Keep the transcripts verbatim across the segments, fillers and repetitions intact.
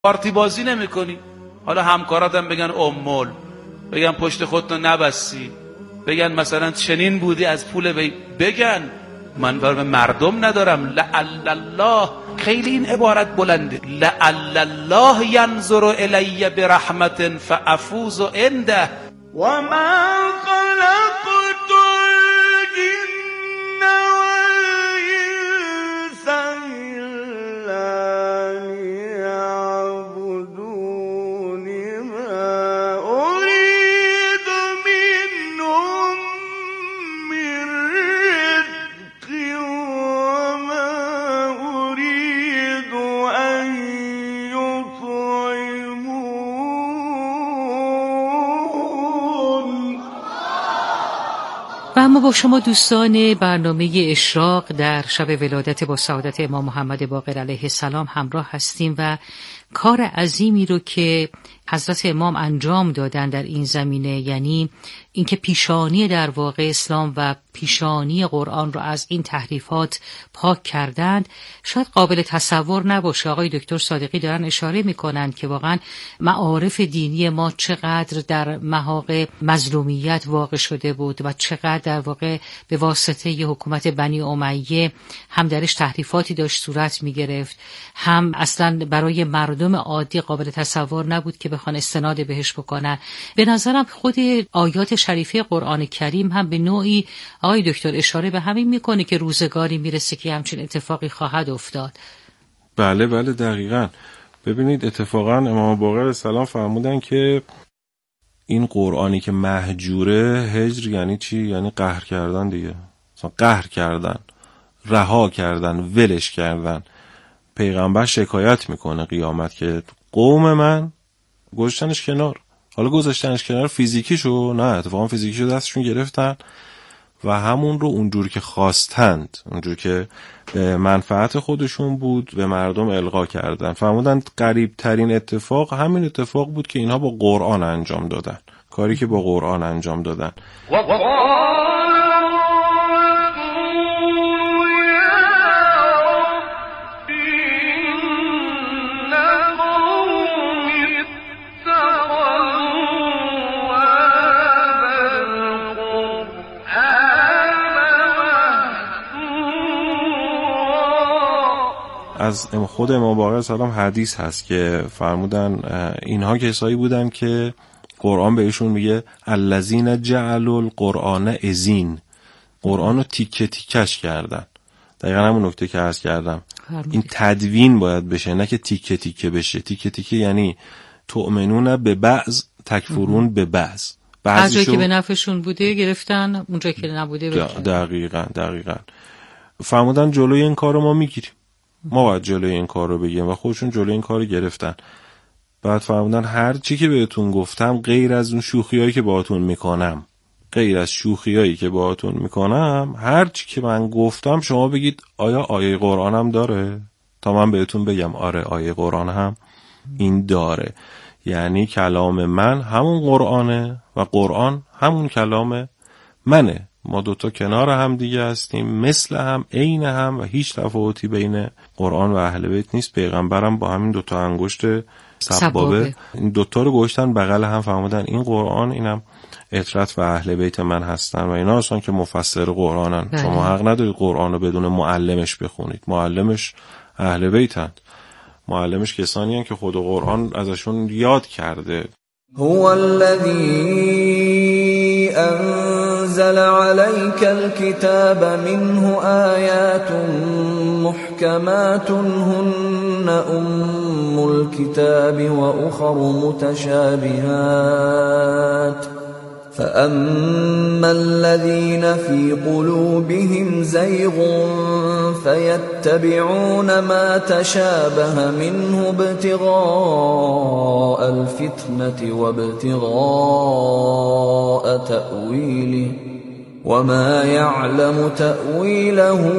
پارتی بازی نمی کنی. حالا همکاراتم بگن امول، بگن پشت خودتو نبستی، بگن مثلا چنین بودی از پول وی، بگن من برای مردم ندارم. لعل الله، خیلی این عبارت بلنده، لعل الله ینظر الی برحمت فافوز عنده و ما خلقت الجن والانس الا لیعبدون ما اريد منهم من رزق وما اريد ان يطعمون. و اما با شما دوستان برنامه اشراق در شب ولادت با سعادت امام محمد باقر علیه السلام همراه هستیم و کار عظیمی رو که حضرت امام انجام دادن در این زمینه، یعنی اینکه پیشانی در واقع اسلام و پیشانی قرآن رو از این تحریفات پاک کردند، شاید قابل تصور نباشه. آقای دکتر صادقی دارن اشاره میکنن که واقعا معارف دینی ما چقدر در محاق مظلومیت واقع شده بود و چقدر در واقع به واسطه ی حکومت بنی امیه هم درش تحریفاتی داشت صورت میگرفت، هم اصلا برای مردم عادی قابل تصور نبود که بخوان استناد بهش بکنن. به نظرم خود آیات شریفه قرآن کریم هم به نوعی آقای دکتر اشاره به همین میکنه که روزگاری میرسه که همچین اتفاقی خواهد افتاد. بله بله دقیقاً. ببینید اتفاقاً امام باقر علیه السلام فرمودن که این قرآنی که مهجوره، هجر یعنی چی؟ یعنی قهر کردن دیگه، قهر کردن، رها کردن، ولش کردن. پیغمبر شکایت میکنه قیامت که قوم من گذاشتنش کنار. حالا گذاشتنش کنار فیزیکیشو نه، اتفاقا فیزیکیشو دستشون گرفتن و همون رو اونجور که خواستند، اونجور که به منفعت خودشون بود به مردم القا کردن. فرمودن قریب ترین اتفاق همین اتفاق بود که اینها با قرآن انجام دادن، کاری که با قرآن انجام دادن. از خود امام باقر علیه السلام حدیث هست که فرمودن اینها کسایی بودن که قرآن بهشون میگه الذین جعلوا القرآن عضین، قرآن رو تیکه تیکش کردن. دقیقا همون نکته که عرض کردم، این تدوین باید بشه نه که تیکه تیکه بشه. تیکه تیکه یعنی تؤمنون به بعض تکفرون به بعض، هر جایی که به نفعشون بوده گرفتن، اونجایی که نبوده بگیرن. دقیقاً دقیقاً. فرمودن جلوی این کار رو ما میگیریم، ما باید جلوی این کار رو بگیریم و خودشون جلوی این کار رو گرفتن. بعد فرمودن هر چی که بهتون گفتم غیر از اون شوخیایی که باهاتون میکنم، غیر از شوخیایی که باهاتون میکنم، هر چی که من گفتم شما بگید آیا آیه قرآن هم داره، تا من بهتون بگم آره آیه قرآن هم این داره. یعنی کلام من همون قرآنه و قرآن همون کلام منه. ما دوتا کنار هم دیگه هستیم، مثل هم، عین هم و هیچ تفاوتی بین قرآن و اهل بیت نیست. پیغمبرم با همین دوتا انگشت سبابه این دوتا رو گوشتن بغل هم، فرمودن این قرآن اینم اطرت و اهل بیت من هستن و اینا هستن که مفسر قرآنن. بله. شما حق ندارید قرآن رو بدون معلمش بخونید، معلمش اهل بیتند، معلمش کسانی هستند که خود قرآن ازشون یاد کرده. هو الذی انزل عليك الكتاب منه آيات محكمات هن أم الكتاب وأخر متشابهات فأما الذين في قلوبهم زيغ فيتبعون ما تشابه منه ابتغاء الفتنة وابتغاء تأويله وما يعلم تأويله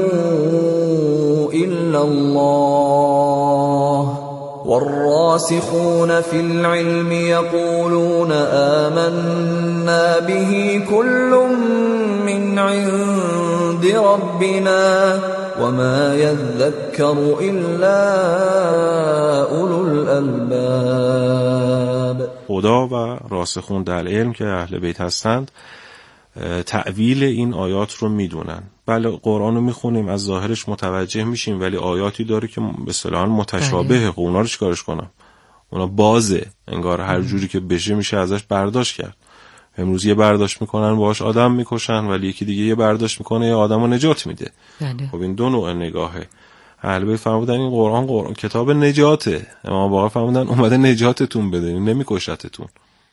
إلا الله والراسخون في العلم يقولون آمنا به كل من عند ربنا وما يذكر إلا أولو الألباب. خدا و راسخون در علم که اهل بیت هستند تأویل این آیات رو میدونن. بله قرآن رو میخونیم از ظاهرش متوجه میشیم، ولی آیاتی داره که به اصطلاح متشابهه. خب اونا رو چیکارش کنم؟ اونا بازه، انگار هر جوری که بشه میشه ازش برداشت کرد. امروز یه برداشت میکنن باهاش آدم میکشن، ولی یکی دیگه یه برداشت میکنه یه آدمو نجات میده. بله. خب این دو نوع نگاهه. اهل بیت فرمودن این قرآن قرآن کتاب نجاته. امام باقر فرمودن اومده نجاتتون بده، نمیکشتتون.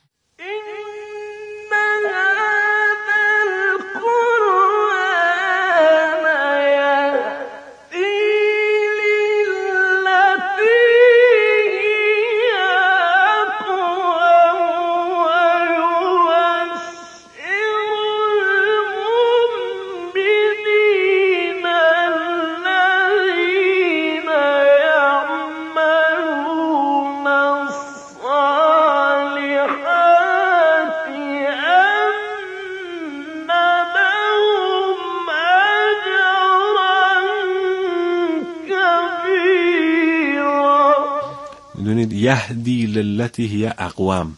یهدی للتی هی اقوم،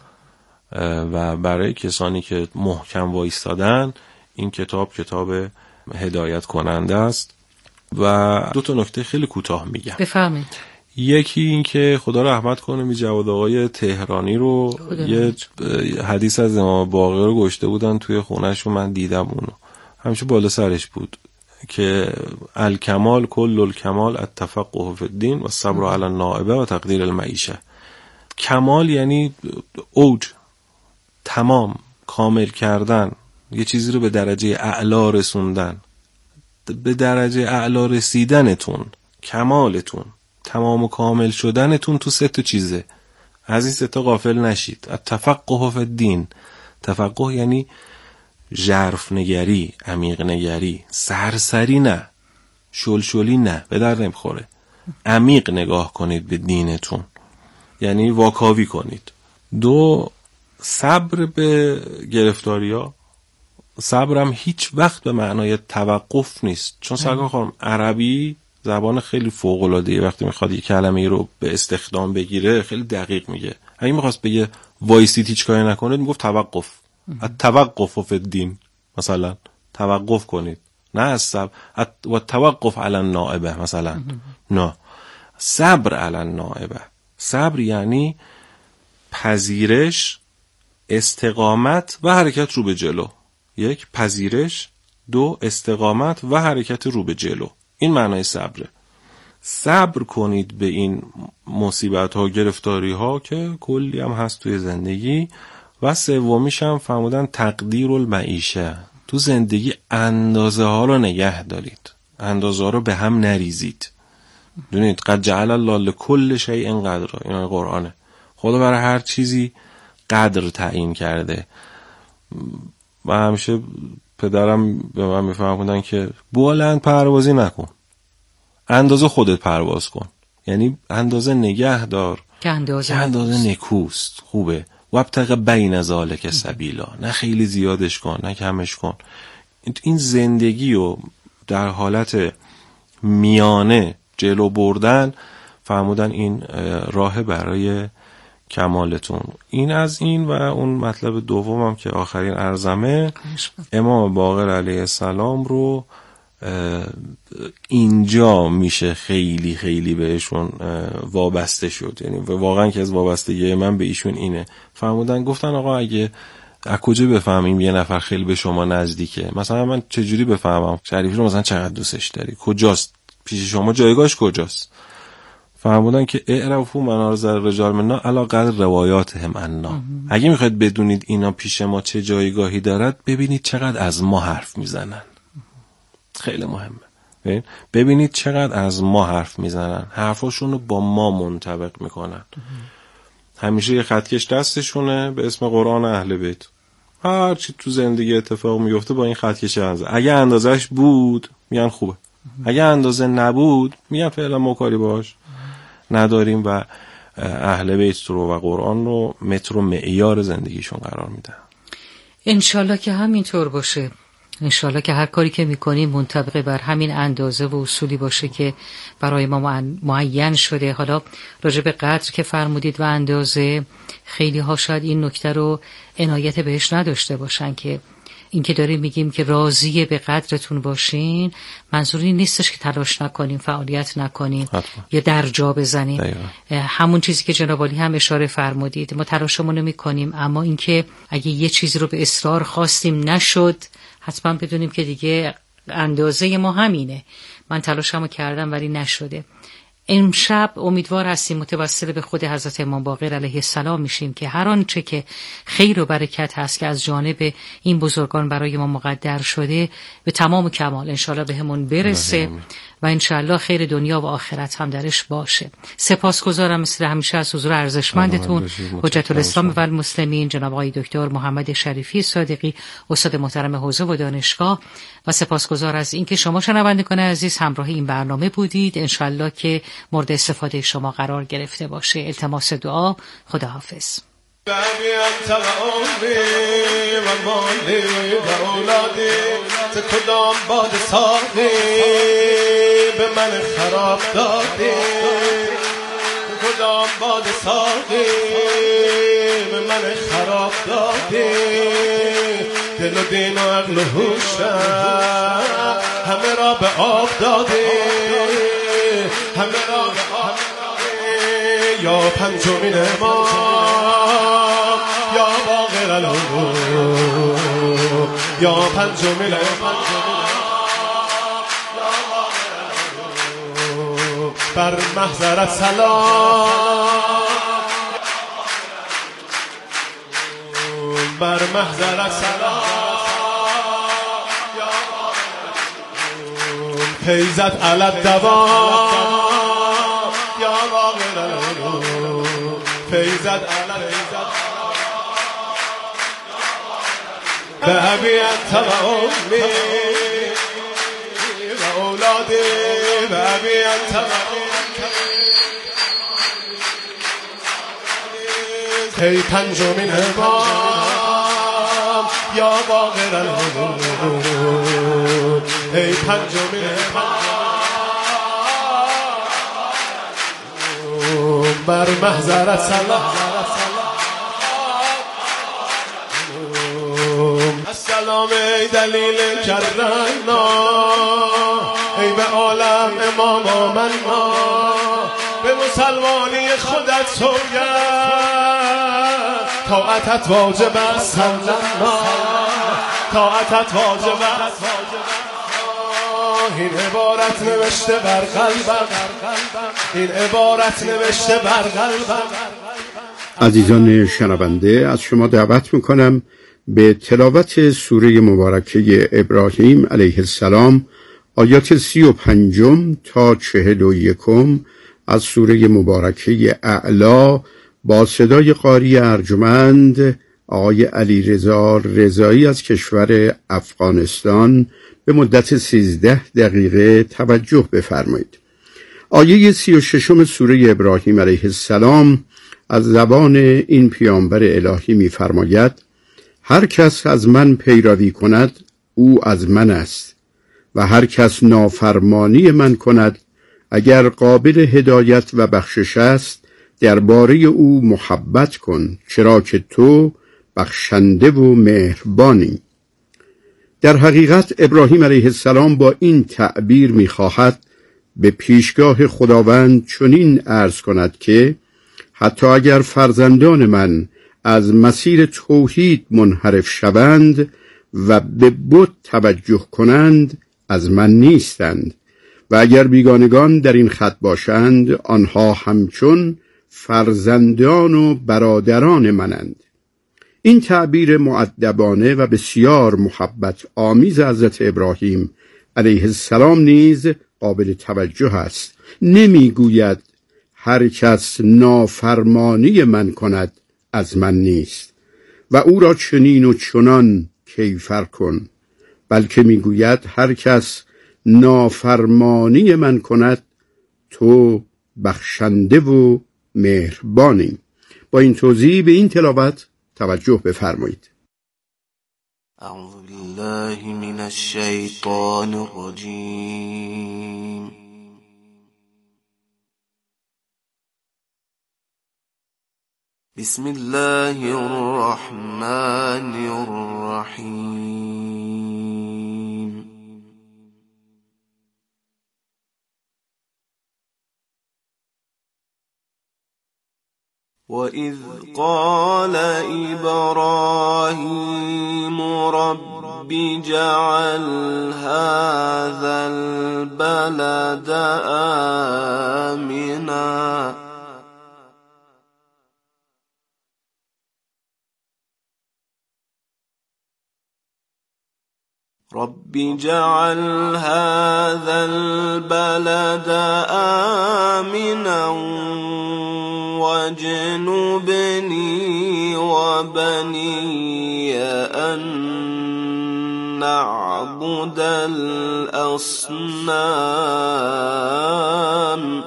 و برای کسانی که محکم وایستادن این کتاب کتاب هدایت کننده است. و دو تا نکته خیلی کوتاه میگم. بفهمید. یکی این که خدا رحمت کنه می جواد آقای تهرانی رو یه حدیث از امام باقر رو گشته بودن توی خونه‌ش و من دیدم اونو، همیشه بالا سرش بود که الکمال کل الکمال التفقه فی الدین و الصبر علی النائبه و تقدیر المعیشه. کمال یعنی اوج، تمام، کامل کردن، یه چیزی رو به درجه اعلا رسوندن، به درجه اعلا رسیدنتون، کمالتون، تمام و کامل شدنتون تو سه تا چیزه. از این سه تا غافل نشید. التفقه فی الدین، تفقه یعنی ژرف نگری، عمیق نگری، سرسری نه، شلشلی نه، به در نمیخوره. عمیق نگاه کنید به دینتون، یعنی واکاوی کنید. دو، صبر به گرفتاریا. صبرم هیچ وقت به معنای توقف نیست، چون سرکار خانم عربی زبان خیلی فوق العاده، وقتی میخواد یک کلمه رو به استخدام بگیره خیلی دقیق میگه. اگه میخواست بگه وایسید هیچ کاری نکنید میگفت توقف، التوقف فی الدین، مثلا توقف کنید، نه از صبر و توقف علی النائبه مثلا، نه، صبر علی النائبه. صبر یعنی پذیرش، استقامت و حرکت رو به جلو. یک، پذیرش، دو، استقامت و حرکت رو به جلو. این معنای صبره. صبر کنید به این مصیبت ها، گرفتاری ها که کلی هم هست توی زندگی. و سومیش هم فرمودن تقدیر المعیشه. تو زندگی اندازه ها رو نگه دارید، اندازه ها رو به هم نریزید. دونید قد جعل الله لکل شیء قدرا، این قرآنه. خدا برای هر چیزی قدر تعیین کرده. و همیشه پدرم به من میفهموندن که بلند پروازی نکن، اندازه خودت پرواز کن، یعنی اندازه نگه دار که اندازه, که اندازه نکوست، خوبه. وابتغ بین ذالک سبیلا، نه خیلی زیادش کن نه کمش کن. این زندگی رو در حالت میانه جلو بردن فرمودن این راه برای کمالتون. این از این. و اون مطلب دومم که آخرین ارزمه، امام باقر علیه السلام رو اینجا میشه خیلی خیلی بهشون وابسته شد. یعنی واقعا که از وابستگی من به ایشون اینه. فرمودن گفتن آقا اگه از کجا بفهمیم یه نفر خیلی به شما نزدیکه؟ مثلا من چجوری بفهمم شریفی رو مثلا چقدر دوستش داری؟ کجاست پیش شما؟ جایگاهش کجاست؟ فرمودن که اعرفوا منازل الرجال منا علی قدر روایاتهم عنا. اگه میخواید بدونید اینا پیش ما چه جایگاهی دارد، ببینید چقدر از ما حرف میزنن. خیلی مهمه. ببینید چقدر از ما حرف میزنن، حرفاشون رو با ما منطبق میکنن. همیشه یه خطکش دستشونه به اسم قرآن اهل بیت. هر چی تو زندگی اتفاق میفته با این خطکش اندازه. اگه اندازش بود میگن خوبه، اگه اندازه نبود میگن فعلا ما کاری باش نداریم. و اهل بیت رو و قرآن رو متر و معیار زندگیشون قرار میدن. انشالله که همینطور باشه. انشالله که هر کاری که میکنیم منطبق بر همین اندازه و اصولی باشه که برای ما معین شده. حالا راجع به قدر که فرمودید و اندازه، خیلی ها شاید این نکته رو عنایت بهش نداشته باشن که این که داریم میگیم که راضی به قدرتون باشین، منظوری نیستش که تلاش نکنیم، فعالیت نکنیم حتما. یا در جا بزنیم. همون چیزی که جناب عالی هم اشاره فرمودید، ما تلاشمون رو میکنیم، اما اینکه اگه یه چیزی رو به اصرار خواستیم نشد، حتما بدونیم که دیگه اندازه ما همینه، من تلاشمو کردم ولی نشده. امشب امیدوار هستیم متوسل به خود حضرت امام باقر علیه السلام میشیم که هر آنچه که خیر و برکت هست که از جانب این بزرگان برای ما مقدر شده به تمام کمال انشالله به همون برسه و انشالله خیر دنیا و آخرت هم درش باشه. سپاسگزارم مثل همیشه از حضور ارزشمندتون حجت الاسلام و المسلمین جناب آقای دکتر محمد شریفی صادقی، استاد محترم حوزه و دانشگاه، و سپاسگزار از اینکه شما شنوندگان عزیز همراه این برنامه بودید. انشالله که مورد استفاده شما قرار گرفته باشه. التماس دعا. خداحافظ. انت و عمری و مالی و اولادی ز کدام باد ساقی به من خراب دادی، کدام باد ساقی به من خراب دادی، دل و دین و عقل و هوشم همه را به آب دادی، همه را به آب دادی. یا پنجمین امام یا باقر العلوم، یا پنجمین امام یا باقر العلوم، بر محضرت سلام، بر محضرت سلام، یا باقر پیزت علت دوام، یا باقر العلوم فیضت علت به ابی انت و امی و اولادی، به ابی انت و ای پنجمین امام یا باقر العلوم، ای پنجمین امام بر محضرت سلام، السلام ای دلیل کرنا، ای به عالم امام آمنا، به مسلمانی خودت سوگند، طاعتت واجب است سلام، طاعتت واجب است. این عبارت نوشته بر قلبم، این عبارت نوشته بر قلبم. عزیزان شنونده، از شما دعوت میکنم به تلاوت سوره مبارکه ابراهیم علیه السلام آیات سی و پنجم تا چهل و یکم از سوره مبارکه اعلی با صدای قاری ارجمند آقای علی رضا رضایی از کشور افغانستان به مدت سیزده دقیقه توجه بفرمایید. آیه سی و ششم سوره ابراهیم علیه السلام از زبان این پیامبر الهی می‌فرماید: هر کس از من پیروی کند او از من است و هر کس نافرمانی من کند اگر قابل هدایت و بخشش است درباره او محبت کن، چرا که تو بخشنده و مهربانی. در حقیقت ابراهیم علیه السلام با این تعبیر می‌خواهد به پیشگاه خداوند چنین عرض کند که حتی اگر فرزندان من از مسیر توحید منحرف شوند و به بت توجه کنند از من نیستند و اگر بیگانگان در این خط باشند آنها همچون فرزندان و برادران منند. این تعبیر مؤدبانه و بسیار محبت آمیز حضرت ابراهیم علیه السلام نیز قابل توجه است. نمیگوید هر کس نافرمانی من کند از من نیست و او را چنین و چنان کیفر کن، بلکه میگوید هر کس نافرمانی من کند تو بخشنده و مهربانی. با این توضیح به این تلاوت توجه بفرمایید. اعوذ بالله بالله من الشيطان الرجيم. بسم الله الرحمن الرحيم. وإذ قال إبراهيم رب اجعل هذا البلد آمنا رب اجعل هذا البلد آمنا واجنبني وبني أن نعبد الأصنام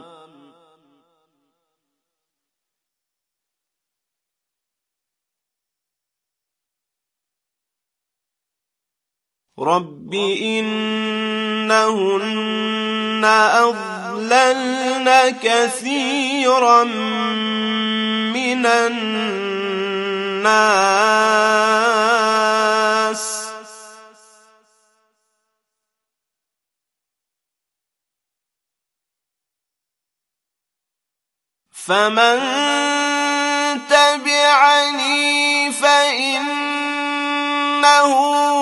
رب إنهن أضللن كثيرا من الناس فمن تبعني فإنه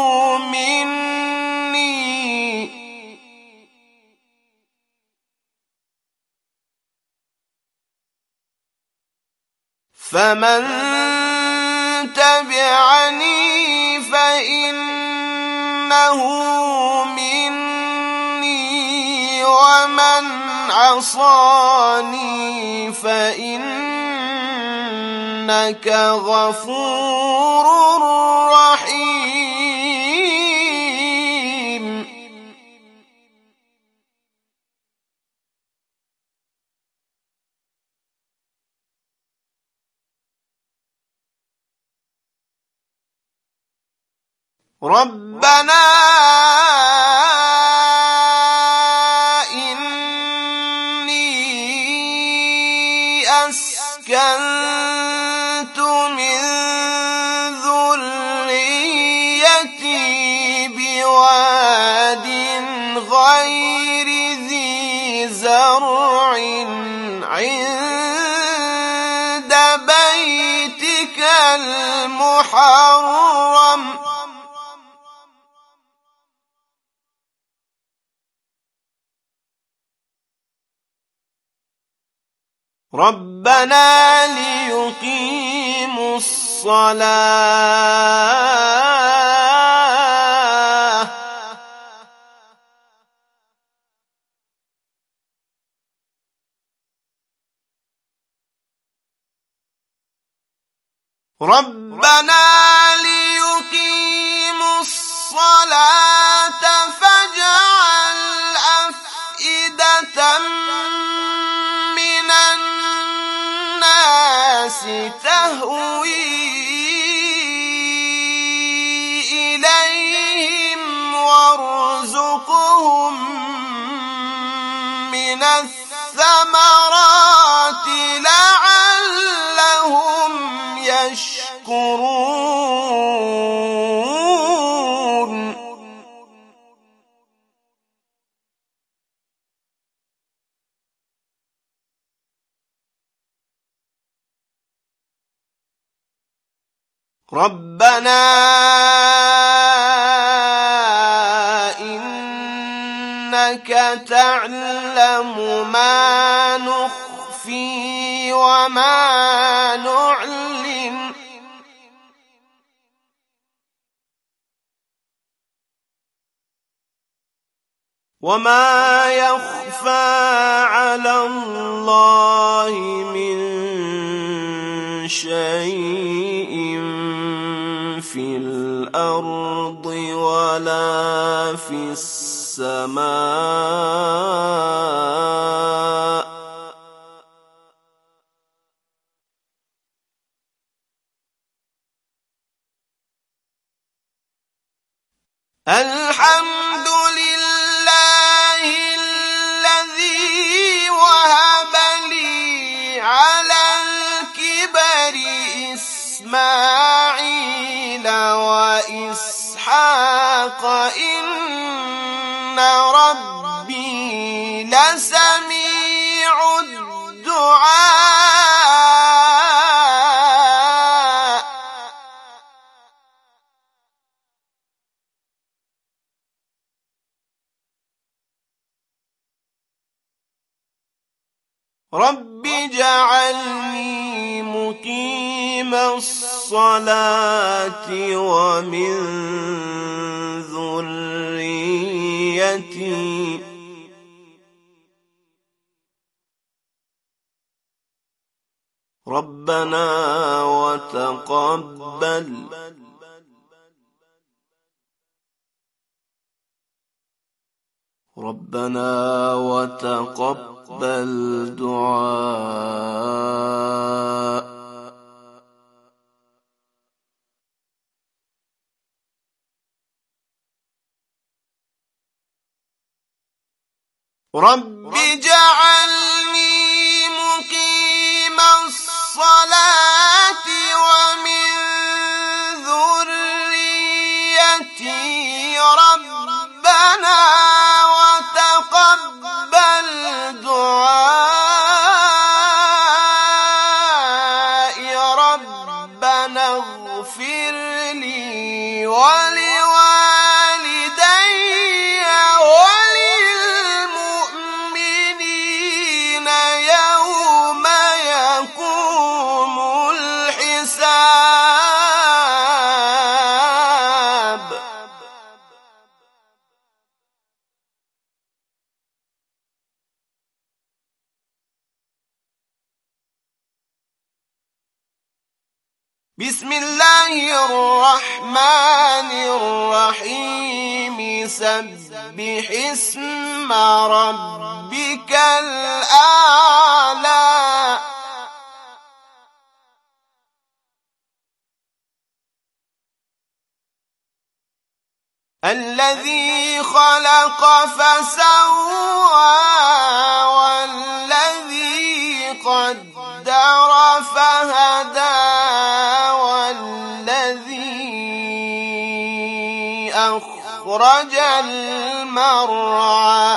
مني فمن تبعني فإنه مني ومن عصاني فإنك غفور رحيم. ربنا إني أسكنت من ذريتي بواد غير ذي زرع عند بيتك المحرم ربنا ليقيموا الصلاة ربنا ليقيموا الصلاة فاجعل أفئدة من الناس تهوي إليهم وارزقهم من الثمرات لعلهم يشكرون. ربنا إنك تعلم ما نخفي وما نعلن وما يخفى على الله من شيء في الأرض ولا في السماء الحمد لله الذي وهب لي على الكبر إسماعيل وإسحاق إن ربي لسميع الدعاء. رب اجعلني مقيم الصلاة ومن ذريتي ربنا وتقبل ربنا وتقبل دعاء. رب اجعلني مقيم الصلاة ومن ذريتي ربنا وتقبل دعائي. ربنا اغفر لي ولوالدي وللمؤمنين يوم يقوم الحساب. بسم الله الرحمن الرحيم. سبح اسم ربك الأعلى. الذي خلق فسوى والذي قدر فهدى والذي أخرج المرعى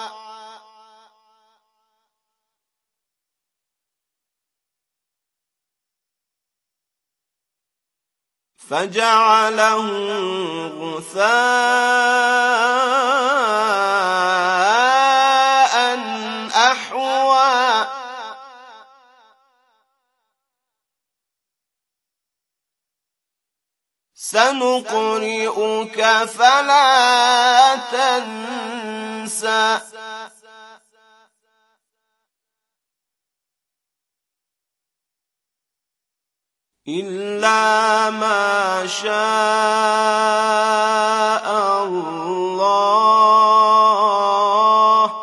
فجعله غثاء أحوى. سنقرئك فلا تنسى إلا ما شاء الله.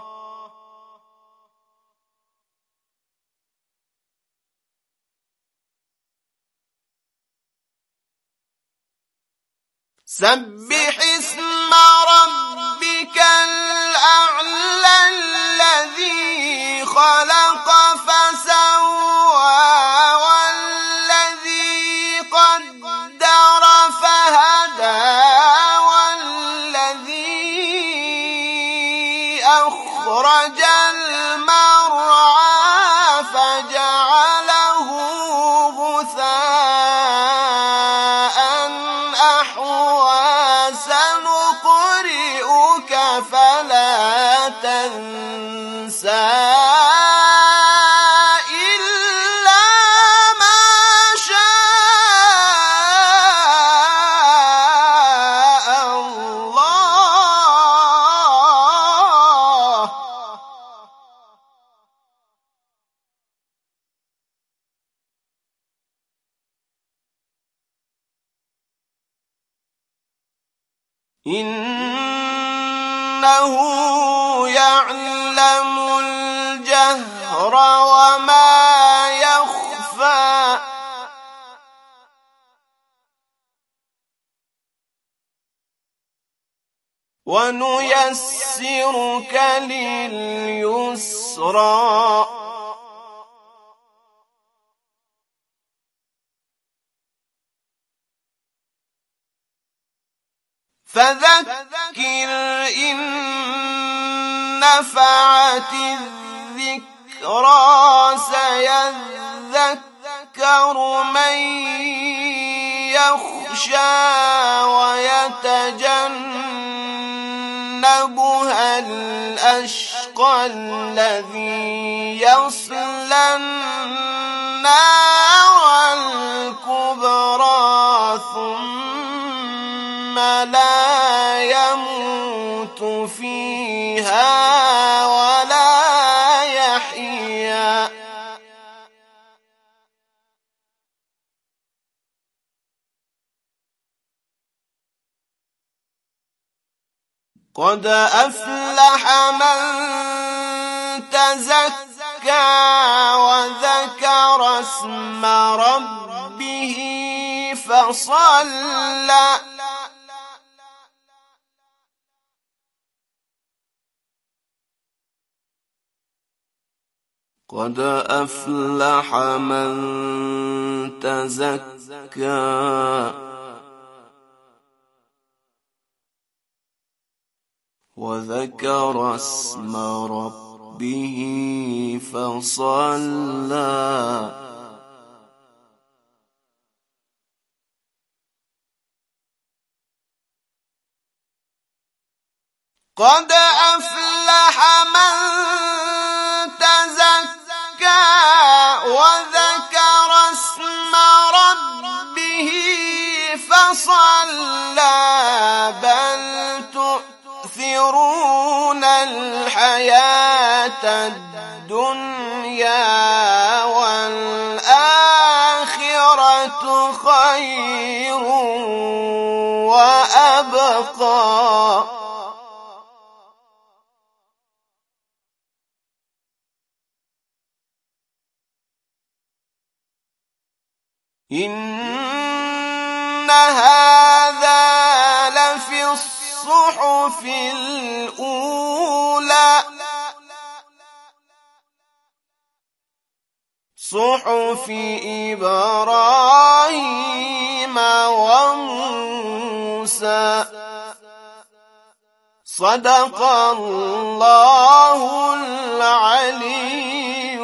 سبح اسم ربك الأعلى الذي خلق فسوى والذي قدر فهدى والذي أخرج المرعى فجعله غثاء أحوى. سنقرئك فلا تنسى إلا ما شاء الله. إنه يعلم الجهر وما يخفى. ونيسرك لليسرى فذكر إن نفعت الذكرى سيذكر من يخشى ويتجنبها الأشقى الذي يصلى النار الكبرى ثم لا يموت فيها ولا يحيا قد أفلح من تزكى وذكر اسم ربه فصلى قد أفلح من تزكى وذكر اسم ربه فصلى قد أفلح من تزكى وذكر اسم ربه فصلى بل تؤثرون الحياة الدنيا والآخرة خير وأبقى إن هذا لفي الصحف الأولى صحف إبراهيم وموسى صدق الله العلي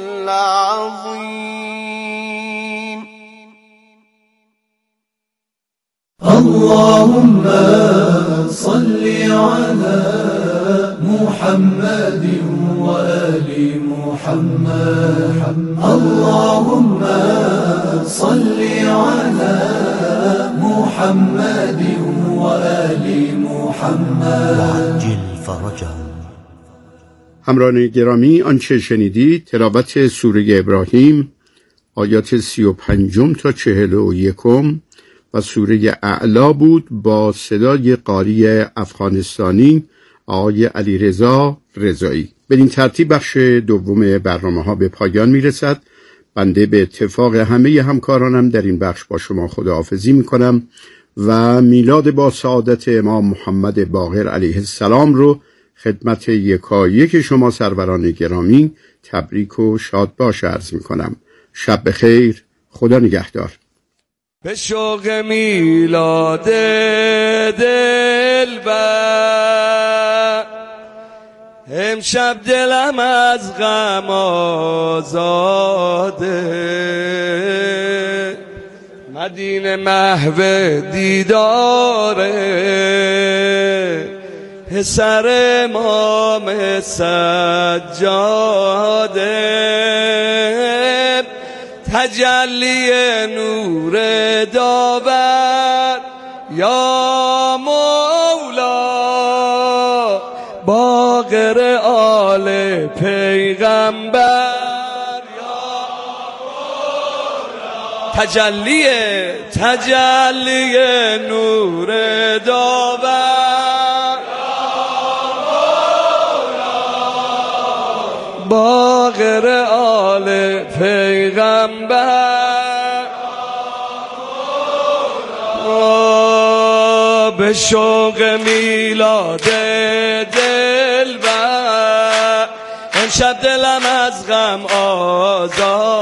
العظيم. اللهم صل على محمد وآل محمد. اللهم صل على محمد وآل محمد وعجل فرجهم. همراهان گرامی، آنچه شنیدید تلاوت سوره ابراهیم آیات سی و پنجم تا چهل و یکم و سوره اعلا بود با صدای قاری افغانستانی آقای علیرضا رضایی. به این ترتیب بخش دوم برنامه ها به پایان می رسد. بنده به اتفاق همه همکارانم در این بخش با شما خداحافظی می کنم و میلاد با سعادت امام محمد باقر علیه السلام رو خدمت یکایک شما سروران گرامی تبریک و شاد باش عرض می کنم. شب بخیر، خدا نگهدار. به شوق میلاد دلبر امشب دلم از غم آزاده، مدینه محو دیداره پسر امام سجاده، تجلی نور داور یا مولا، باقر آل پیغمبر یا مولا، تجلی تجلی نور داور یا مولا، باقر آل پیغمبر به شوق میلاد دلبر، امشب دلم از غم آزاد